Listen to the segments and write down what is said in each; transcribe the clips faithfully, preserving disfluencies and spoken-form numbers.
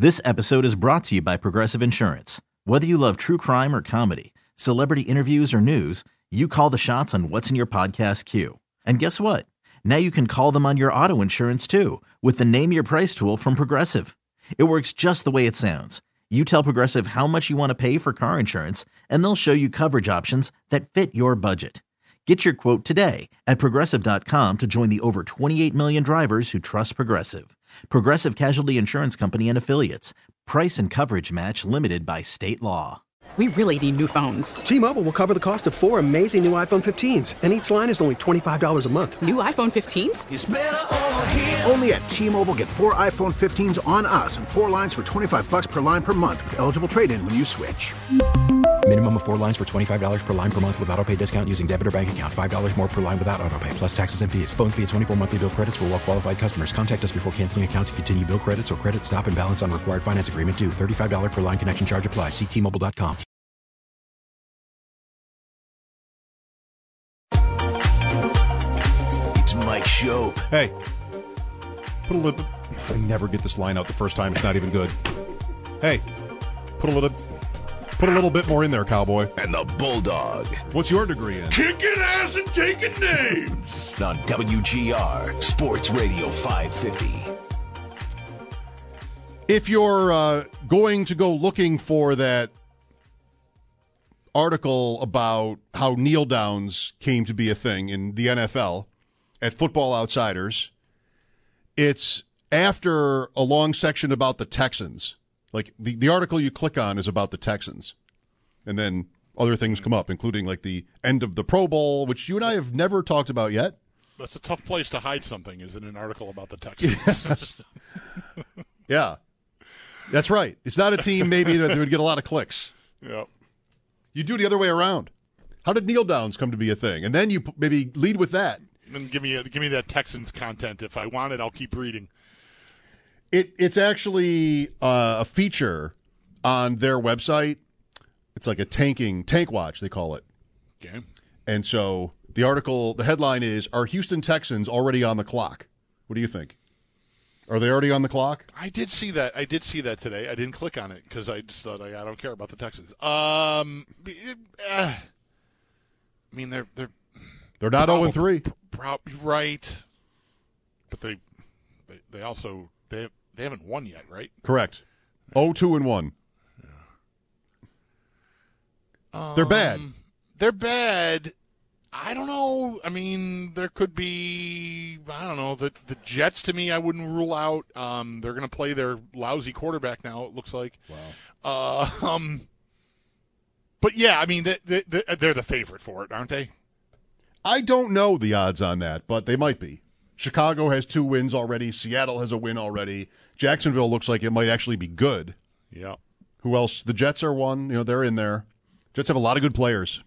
This episode is brought to you by Progressive Insurance. Whether you love true crime or comedy, celebrity interviews or news, you call the shots on what's in your podcast queue. And guess what? Now you can call them on your auto insurance too with the Name Your Price tool from Progressive. It works just the way it sounds. You tell Progressive how much you want to pay for car insurance, and they'll show you coverage options that fit your budget. Get your quote today at Progressive dot com to join the over twenty-eight million drivers who trust Progressive. Progressive Casualty Insurance Company and Affiliates. Price and coverage match limited by state law. We really need new phones. T-Mobile will cover the cost of four amazing new iPhone fifteens, and each line is only twenty-five dollars a month. New iPhone fifteens? It's better over here. Only at T-Mobile, get four iPhone fifteens on us and four lines for twenty-five bucks per line per month with eligible trade-in when you switch. Minimum of four lines for twenty-five dollars per line per month with autopay discount using debit or bank account. five dollars more per line without autopay, plus taxes and fees. Phone fee at twenty-four monthly bill credits for well-qualified customers. Contact us before canceling account to continue bill credits or credit stop and balance on required finance agreement due. thirty-five dollars per line connection charge applies. See T Mobile dot com. It's Mike Schopp. Hey, put a little. I never get this line out the first time. It's not even good. Hey, put a little. Put a little bit more in there, cowboy. And the Bulldog. What's your degree in? Kicking ass and taking names. On W G R Sports Radio five fifty. If you're uh, going to go looking for that article about how kneel downs came to be a thing in the N F L at Football Outsiders, it's after a long section about the Texans. Like, the, the article you click on is about the Texans. And then other things come up, including, like, the end of the Pro Bowl, which you and I have never talked about yet. That's a tough place to hide something, is in an article about the Texans. Yeah. That's right. It's not a team maybe that would get a lot of clicks. Yep. You do it the other way around. How did kneel downs come to be a thing? And then you p- maybe lead with that. And give me give me that Texans content. If I want it, I'll keep reading. It It's actually uh, a feature on their website. It's like a tanking, tank watch, they call it. Okay. And so the article, the headline is, are Houston Texans already on the clock? What do you think? Are they already on the clock? I did see that. I did see that today. I didn't click on it because I just thought, I don't care about the Texans. Um, it, uh, I mean, they're they're They're not oh and three. Probably right. But they they, they also, they they haven't won yet, right? Correct. oh two and one. Um, They're bad. They're bad. I don't know. I mean, there could be, I don't know, the the Jets, to me, I wouldn't rule out. Um, they're going to play their lousy quarterback now, it looks like. Wow. Uh, um, but, yeah, I mean, they, they, they're the favorite for it, aren't they? I don't know the odds on that, but they might be. Chicago has two wins already. Seattle has a win already. Jacksonville looks like it might actually be good. Yeah. Who else? The Jets are one. You know, they're in there. Jets have a lot of good players.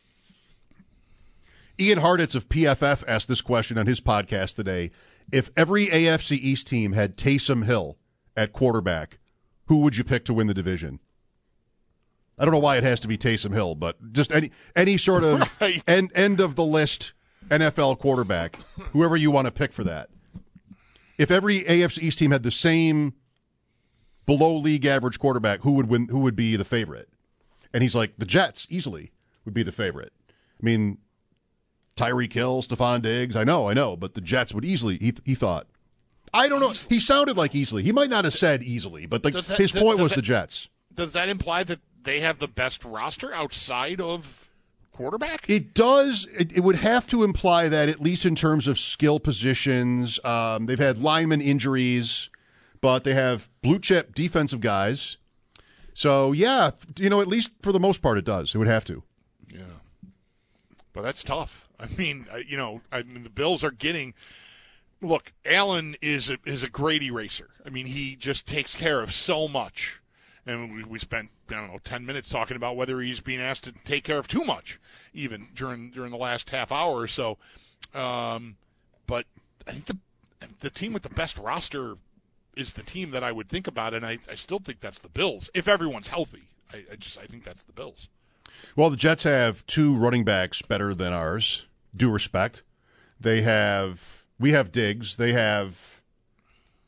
Ian Harditz of P F F asked this question on his podcast today. If every A F C East team had Taysom Hill at quarterback, who would you pick to win the division? I don't know why it has to be Taysom Hill, but just any any sort of right. end, end of the list N F L quarterback, whoever you want to pick for that. If every A F C East team had the same below league average quarterback, who would win? Who would be the favorite? And he's like, the Jets easily would be the favorite. I mean, Tyreek Hill, Stephon Diggs, I know, I know, but the Jets would easily, he, he thought. I don't know. He sounded like easily. He might not have said easily, but the, that, his point was that, the Jets. Does that imply that they have the best roster outside of quarterback? It does. It, it would have to imply that, at least in terms of skill positions. Um, they've had lineman injuries, but they have blue-chip defensive guys. So, yeah, you know, at least for the most part it does. It would have to. Yeah. But that's tough. I mean, you know, I mean, the Bills are getting – look, Allen is a, is a great eraser. I mean, he just takes care of so much. And we, we spent, I don't know, ten minutes talking about whether he's being asked to take care of too much, even during during the last half hour or so. Um, but I think the the team with the best roster is the team that I would think about, and I, I still think that's the Bills, if everyone's healthy. I, I just I think that's the Bills. Well, the Jets have two running backs better than ours, due respect. They have, we have Diggs. They have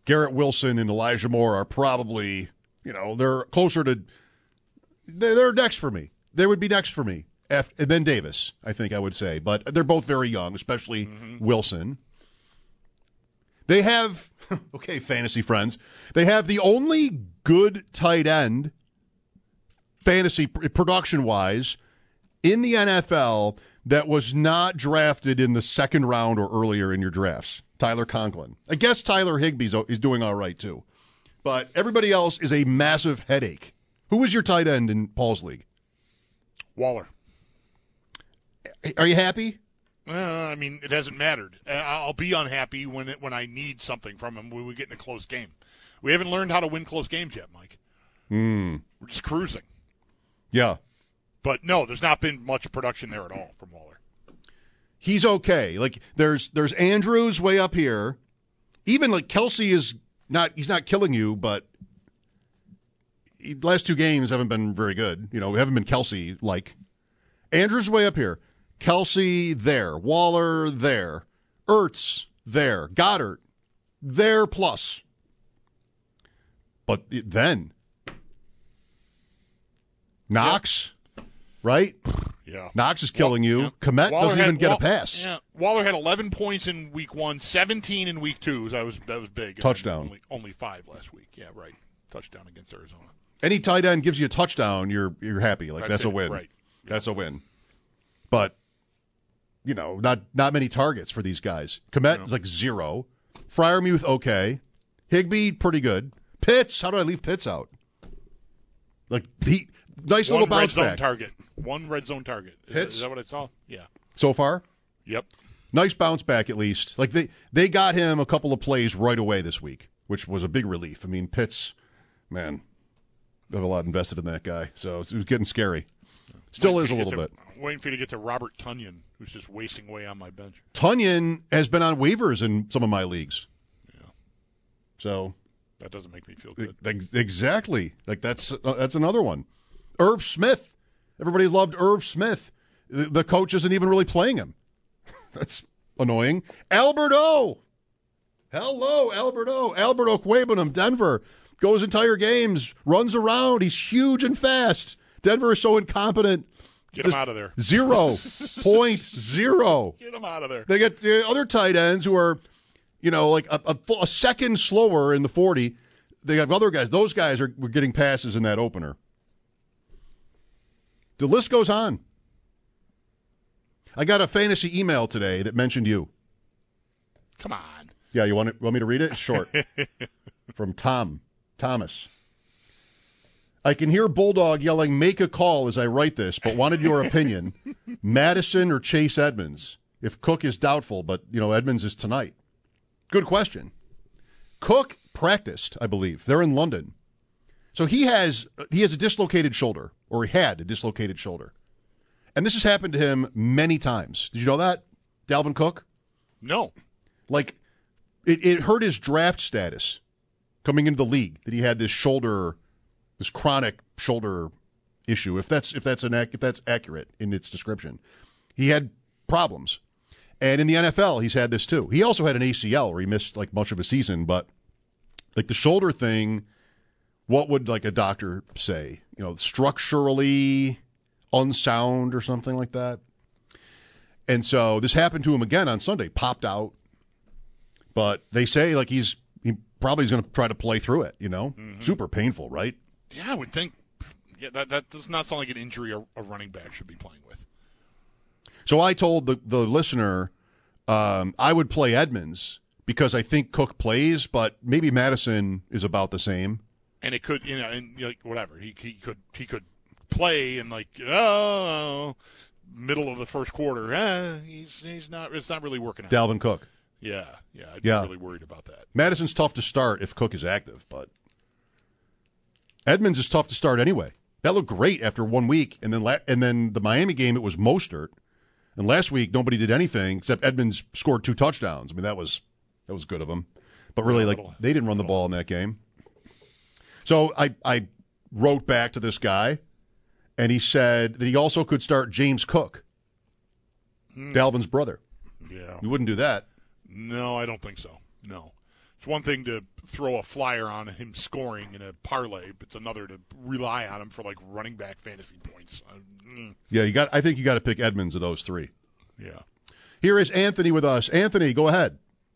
Garrett Wilson and Elijah Moore are probably, you know, they're closer to, they're, they're next for me. They would be next for me. F, and then Davis, I think I would say. But they're both very young, especially mm-hmm. Wilson. They have, okay, fantasy friends, they have the only good tight end, fantasy production-wise, in the N F L that was not drafted in the second round or earlier in your drafts. Tyler Conklin. I guess Tyler Higbee's is doing all right, too. But everybody else is a massive headache. Who was your tight end in Paul's league? Waller. Are you happy? Uh, I mean, it hasn't mattered. I'll be unhappy when it, when I need something from him when we get in a close game. We haven't learned how to win close games yet, Mike. Mm. We're just cruising. Yeah. But, no, there's not been much production there at all from Waller. He's okay. Like there's there's Andrews way up here. Even like Kelsey is not he's not killing you, but he, last two games haven't been very good. You know, we haven't been Kelsey like. Andrews way up here. Kelsey there. Waller there. Ertz there. Goddard there plus. But then Knox, yeah. right? Yeah. Knox is killing you. Yeah. Komet Waller doesn't had, even get Wall- a pass. Yeah. Waller had eleven points in week one, seventeen in week two. So that was that was big. Touchdown. Only, only five last week. Yeah, right. Touchdown against Arizona. Any tight end gives you a touchdown, you're you're happy. Like that's, that's a it. win. Right. That's a win. But you know, not not many targets for these guys. Komet no. is like zero. Freiermuth okay. Higbee pretty good. Pitts, how do I leave Pitts out? Like he nice One little bounce red zone back. target. One red zone target. Is, Pitts? Is that what I saw? Yeah. So far? Yep. Nice bounce back at least. Like they, they got him a couple of plays right away this week, which was a big relief. I mean, Pitts, man, I have a lot invested in that guy. So it was getting scary. Still is a little to, bit. I'm waiting for you to get to Robert Tonyan, who's just wasting away on my bench. Tonyan has been on waivers in some of my leagues. Yeah. So that doesn't make me feel good. Exactly. Like that's uh, that's another one. Irv Smith. Everybody loved Irv Smith. The, the coach isn't even really playing him. That's annoying. Albert O. Hello, Albert O. Albert Okwuegbunam, Denver. Goes entire games, runs around. He's huge and fast. Denver is so incompetent. Get him out of there. Zero. Point zero. Get him out of there. They get the other tight ends who are, you know, like a, a, a second slower in the forty. They have other guys. Those guys are were getting passes in that opener. The list goes on. I got a fantasy email today that mentioned you. Come on. Yeah, you want, it, want me to read it? It's short. From Tom. Thomas. I can hear Bulldog yelling, make a call as I write this, but wanted your opinion. Madison or Chase Edmonds? If Cook is doubtful, but, you know, Edmonds is tonight. Good question. Cook practiced, I believe. They're in London. So he has he has a dislocated shoulder, or he had a dislocated shoulder. And this has happened to him many times. Did you know that, Dalvin Cook? No. Like, it, it hurt his draft status coming into the league that he had this shoulder, this chronic shoulder issue, if that's if that's an if that's accurate in its description. He had problems. And in the N F L, he's had this too. He also had an A C L where he missed like much of a season, but like the shoulder thing, what would like a doctor say? You know, structurally unsound or something like that. And so this happened to him again on Sunday, popped out. But they say like he's he probably is going to try to play through it, you know? Mm-hmm. Super painful, right? Yeah, I would think. Yeah, that that does not sound like an injury a, a running back should be playing with. So I told the, the listener um, I would play Edmonds because I think Cook plays, but maybe Madison is about the same. And it could, you know, and like whatever he he could he could play and like oh middle of the first quarter, eh, he's he's not it's not really working out. Dalvin Cook. Yeah, yeah, I'd yeah. be really worried about that. Madison's tough to start if Cook is active, but Edmonds is tough to start anyway. That looked great after one week, and then la- and then the Miami game it was Mostert, and last week nobody did anything except Edmonds scored two touchdowns. I mean that was that was good of him, but really like they didn't run the ball in that game. So I I wrote back to this guy, and he said that he also could start James Cook, mm. Dalvin's brother. Yeah, you wouldn't do that. No, I don't think so. No. It's one thing to throw a flyer on him scoring in a parlay, but it's another to rely on him for like running back fantasy points. Uh, mm. Yeah, you got. I think you got to pick Edmonds of those three. Yeah. Here is Anthony with us. Anthony, go ahead.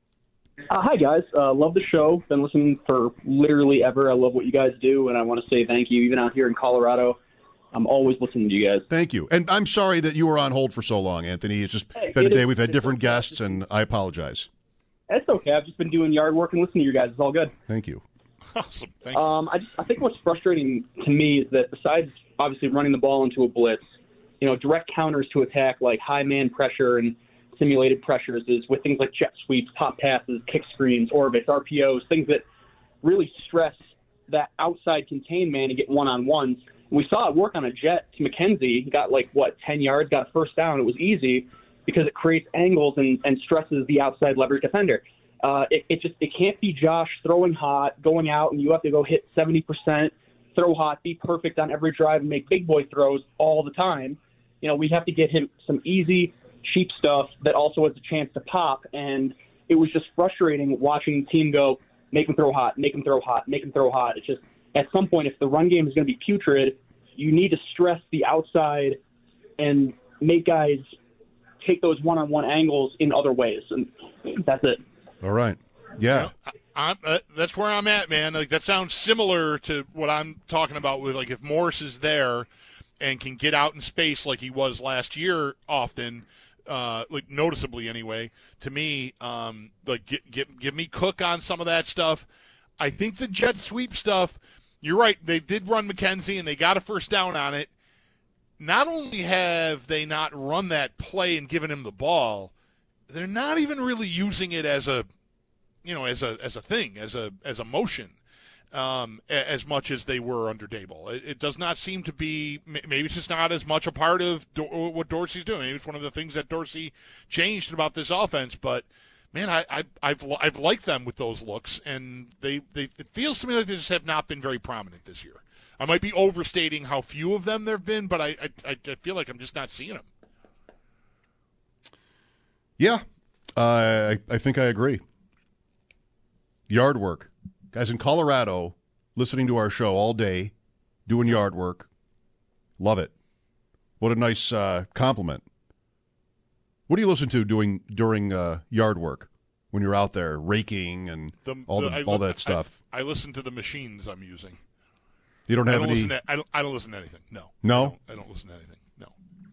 Uh, hi, guys. Uh, love the show. Been listening for literally ever. I love what you guys do, and I want to say thank you. Even out here in Colorado, I'm always listening to you guys. Thank you. And I'm sorry that you were on hold for so long, Anthony. It's just hey, been it a day. is, We've had different guests, and I apologize. It's okay. I've just been doing yard work and listening to you guys. It's all good. Thank you. Awesome. Thank you. Um, I, just, I think what's frustrating to me is that besides obviously running the ball into a blitz, you know, direct counters to attack like high man pressure and simulated pressures is with things like jet sweeps, pop passes, kick screens, orbits, R P Os, things that really stress that outside contained man to get one-on-ones. We saw it work on a jet to McKenzie. He got like, what, ten yards, got a first down. It was easy because it creates angles and, and stresses the outside leverage defender. Uh, it, it just it can't be Josh throwing hot, going out, and you have to go hit seventy percent, throw hot, be perfect on every drive, and make big boy throws all the time. You know, we have to get him some easy, cheap stuff that also has a chance to pop. And it was just frustrating watching the team go, make him throw hot, make him throw hot, make him throw hot. It's just at some point, if the run game is going to be putrid, you need to stress the outside and make guys take those one-on-one angles in other ways. And that's it. All right. Yeah. You know, I, I'm, uh, that's where I'm at, man. Like that sounds similar to what I'm talking about with like if Morris is there and can get out in space like he was last year often, uh, like noticeably anyway, to me, um, like get, get, give me Cook on some of that stuff. I think the jet sweep stuff, you're right, they did run McKenzie and they got a first down on it. Not only have they not run that play and given him the ball, they're not even really using it as a, you know, as a as a thing, as a as a motion, um, as much as they were under Dable. It, it does not seem to be. Maybe it's just not as much a part of Do- what Dorsey's doing. Maybe it's one of the things that Dorsey changed about this offense. But man, I, I I've I've liked them with those looks, and they, they it feels to me like they just have not been very prominent this year. I might be overstating how few of them there have been, but I I, I feel like I'm just not seeing them. Yeah, uh, I, I think I agree. Yard work. Guys in Colorado listening to our show all day, doing yard work. Love it. What a nice uh, compliment. What do you listen to doing during uh, yard work when you're out there raking and the, all, the, the, I, all that stuff? I, I listen to the machines I'm using. You don't have I don't any... Listen to, I, don't, I don't listen to anything. No. No? I don't, I don't listen to anything. No.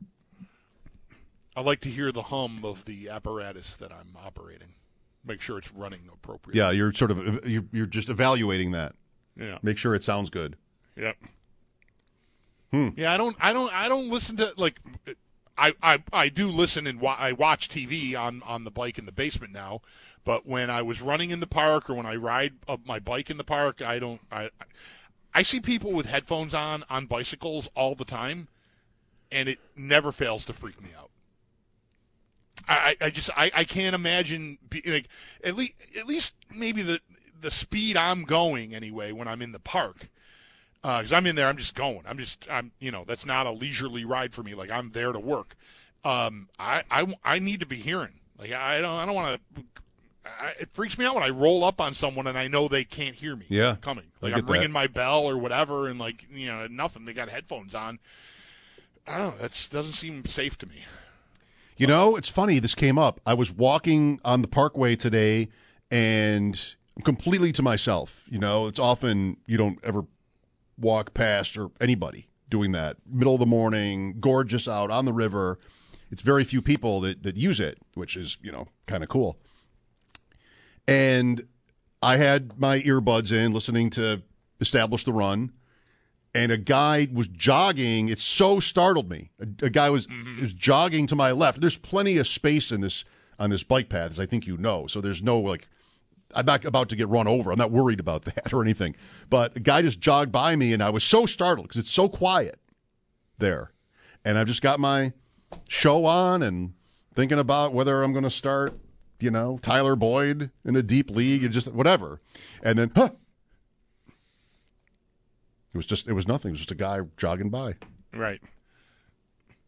I like to hear the hum of the apparatus that I'm operating. Make sure it's running appropriately. Yeah, you're sort of you're, you're just evaluating that. Yeah. Make sure it sounds good. Yep. Hmm. Yeah, I don't I don't I don't listen to like I I, I do listen and wa- I watch T V on, on the bike in the basement now, but when I was running in the park or when I ride up my bike in the park, I don't I I see people with headphones on on bicycles all the time, and it never fails to freak me out. I, I just I, I can't imagine be, like at least at least maybe the the speed I'm going anyway when I'm in the park, because uh, I'm in there I'm just going I'm just I'm you know that's not a leisurely ride for me, like I'm there to work. Um, I, I, I need to be hearing, like I don't I don't want to. It freaks me out when I roll up on someone and I know they can't hear me. Yeah, coming I like I'm that. ringing my bell or whatever, and like you know nothing. They got headphones on. I don't know. That doesn't seem safe to me. You know, it's funny, this came up. I was walking on the Parkway today, and I'm completely to myself. You know, it's often you don't ever walk past or anybody doing that. Middle of the morning, gorgeous out on the river. It's very few people that, that use it, which is, you know, kind of cool. And I had my earbuds in, listening to Establish the Run, and a guy was jogging. It so startled me. A, a guy was, mm-hmm. was jogging to my left. There's plenty of space in this on this bike path, as I think you know. So there's no, like, I'm not about to get run over. I'm not worried about that or anything. But a guy just jogged by me, and I was so startled because it's so quiet there. And I've just got my show on and thinking about whether I'm going to start, you know, Tyler Boyd in a deep league and just whatever. And then, huh. It was just, it was nothing. It was just a guy jogging by. Right.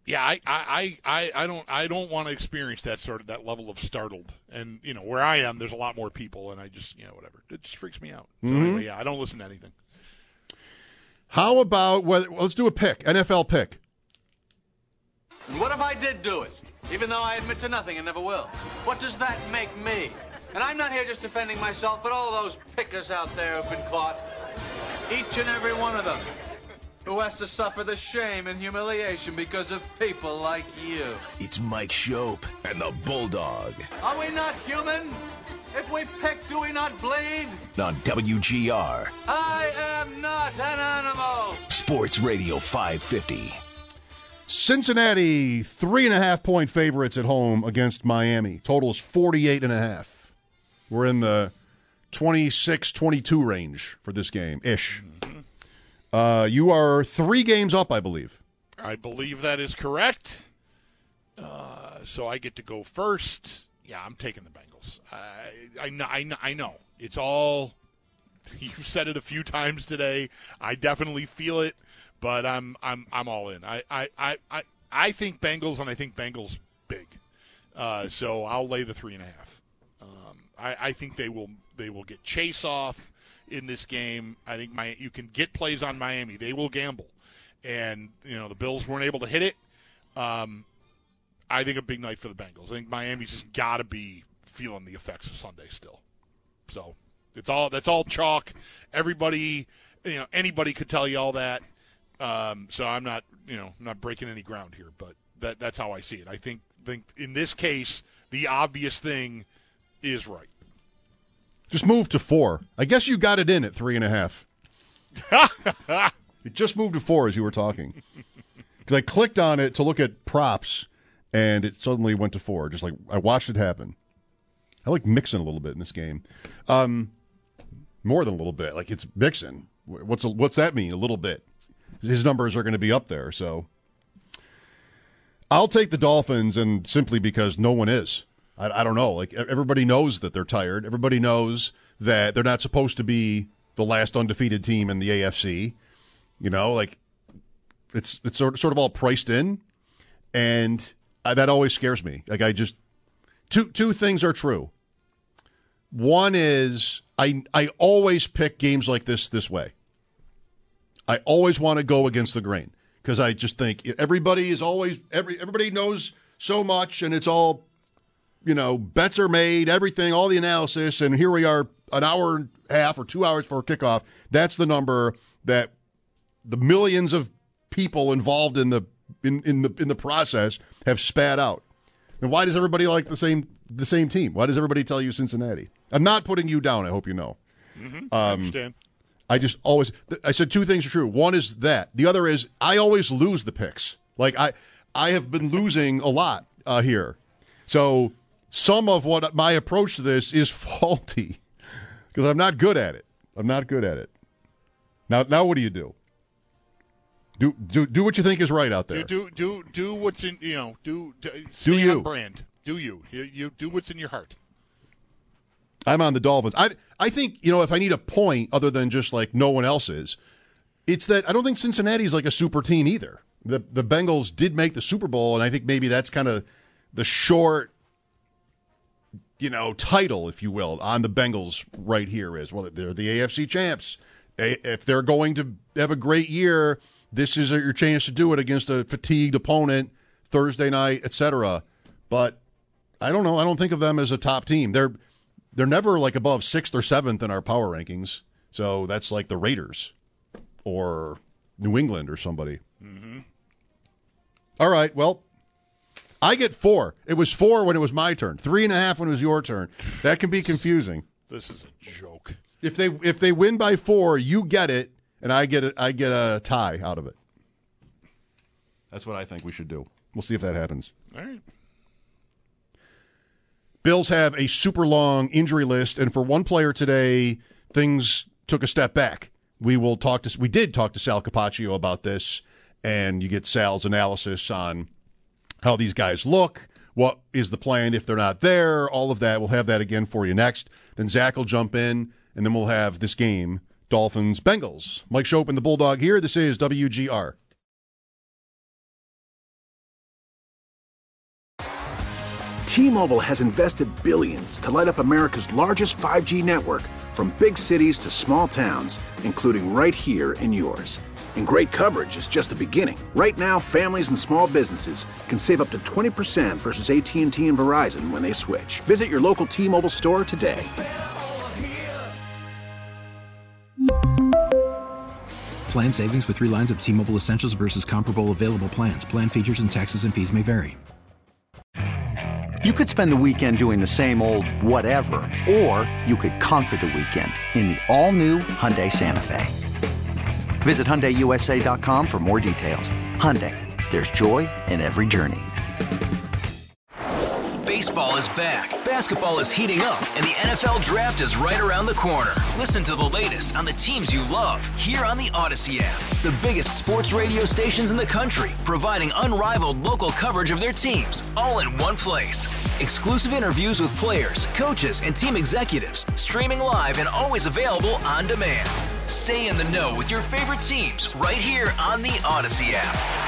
Yeah, I, I, I, I don't I don't want to experience that sort of that level of startled. And you know, where I am, there's a lot more people, and I just you know whatever. It just freaks me out. So Mm-hmm. anyway, yeah, I don't listen to anything. How about whether, well, let's do a pick, N F L pick. What if I did do it? Even though I admit to nothing and never will. What does that make me? And I'm not here just defending myself, but all those pickers out there who've been caught. Each and every one of them. Who has to suffer the shame and humiliation because of people like you. It's Mike Shope and the Bulldog Are we not human? If we pick, do we not bleed? on W G R, I am not an animal. Sports Radio five fifty. Cincinnati, three and a half point favorites at home against Miami. Total is forty-eight and a half. We're in the twenty-six twenty-two range for this game, ish. Uh, you are three games up, I believe. I believe that is correct. Uh, so I get to go first. Yeah, I'm taking the Bengals. I, I, know, I, know, I know. It's all, you've said it a few times today. I definitely feel it, but I'm I'm I'm all in. I, I, I, I, I think Bengals, and I think Bengals big. Uh, so I'll lay the three and a half. Um, I, I think they will they will get Chase off in this game. I think my you can get plays on Miami. They will gamble. And, you know, the Bills weren't able to hit it. Um, I think a big night for the Bengals. I think Miami's just got to be feeling the effects of Sunday still. So it's all that's all chalk. Everybody, you know, anybody could tell you all that. Um, so I'm not, you know, I'm not breaking any ground here, but that that's how I see it. I think think in this case the obvious thing is right. Just move to four. I guess you got it in at three and a half. It just moved to four as you were talking. Because I clicked on it to look at props, and it suddenly went to four. Just like I watched it happen. I like Mixon a little bit in this game. Um, more than a little bit. Like it's Mixon. What's a, what's that mean? A little bit. His numbers are going to be up there. So I'll take the Dolphins, and simply because no one is. I, I don't know. Like everybody knows that they're tired. Everybody knows that they're not supposed to be the last undefeated team in the A F C. You know, like it's it's sort of, sort of all priced in, and I, that always scares me. Like I just two two things are true. One is I I always pick games like this this way. I always want to go against the grain because I just think everybody is always every everybody knows so much, and it's all, you know, bets are made, everything, all the analysis, and here we are an hour and a half or two hours for kickoff. That's the number that the millions of people involved in the in, in the in the process have spat out. And why does everybody like the same the same team? Why does everybody tell you Cincinnati? I'm not putting you down, I hope you know. Mm-hmm. Um, I understand. I just always I said two things are true. One is that. The other is I always lose the picks. Like I I have been losing a lot uh, here. So some of what my approach to this is faulty because I'm not good at it. I'm not good at it. Now, now what do you do? Do do do what you think is right out there. Do do do, do what's in you know do do, Do stay you. on brand? Do you. you you do what's in your heart? I'm on the Dolphins. I I think, you know, if I need a point other than just like no one else is, it's that I don't think Cincinnati's like a super team either. The the Bengals did make the Super Bowl, and I think maybe that's kind of the short, you know, title, if you will, on the Bengals right here is, well, they're the A F C champs. If they're going to have a great year, this is your chance to do it against a fatigued opponent Thursday night, et cetera. But I don't know. I don't think of them as a top team. They're they're never like above sixth or seventh in our power rankings. So that's like the Raiders or New England or somebody. Mm-hmm. All right. Well, I get four. It was four when it was my turn. Three and a half when it was your turn. That can be confusing. This is a joke. If they if they win by four, you get it, and I get it. I get a tie out of it. That's what I think we should do. We'll see if that happens. All right. Bills have a super long injury list, and for one player today, things took a step back. We will talk to we did talk to Sal Capaccio about this, and you get Sal's analysis on how these guys look, what is the plan if they're not there, all of that. We'll have that again for you next. Then Zach will jump in, and then we'll have this game, Dolphins-Bengals. Mike Shope and the Bulldog here. This is W G R. T-Mobile has invested billions to light up America's largest five G network, from big cities to small towns, including right here in yours. And great coverage is just the beginning. Right now, families and small businesses can save up to twenty percent versus A T and T and Verizon when they switch. Visit your local T-Mobile store today. Plan savings with three lines of T-Mobile Essentials versus comparable available plans. Plan features and taxes and fees may vary. You could spend the weekend doing the same old whatever, or you could conquer the weekend in the all-new Hyundai Santa Fe. Visit Hyundai U S A dot com for more details. Hyundai, there's joy in every journey. Baseball is back, basketball is heating up, and the N F L Draft is right around the corner. Listen to the latest on the teams you love here on the Odyssey app. The biggest sports radio stations in the country, providing unrivaled local coverage of their teams, all in one place. Exclusive interviews with players, coaches, and team executives, streaming live and always available on demand. Stay in the know with your favorite teams right here on the Odyssey app.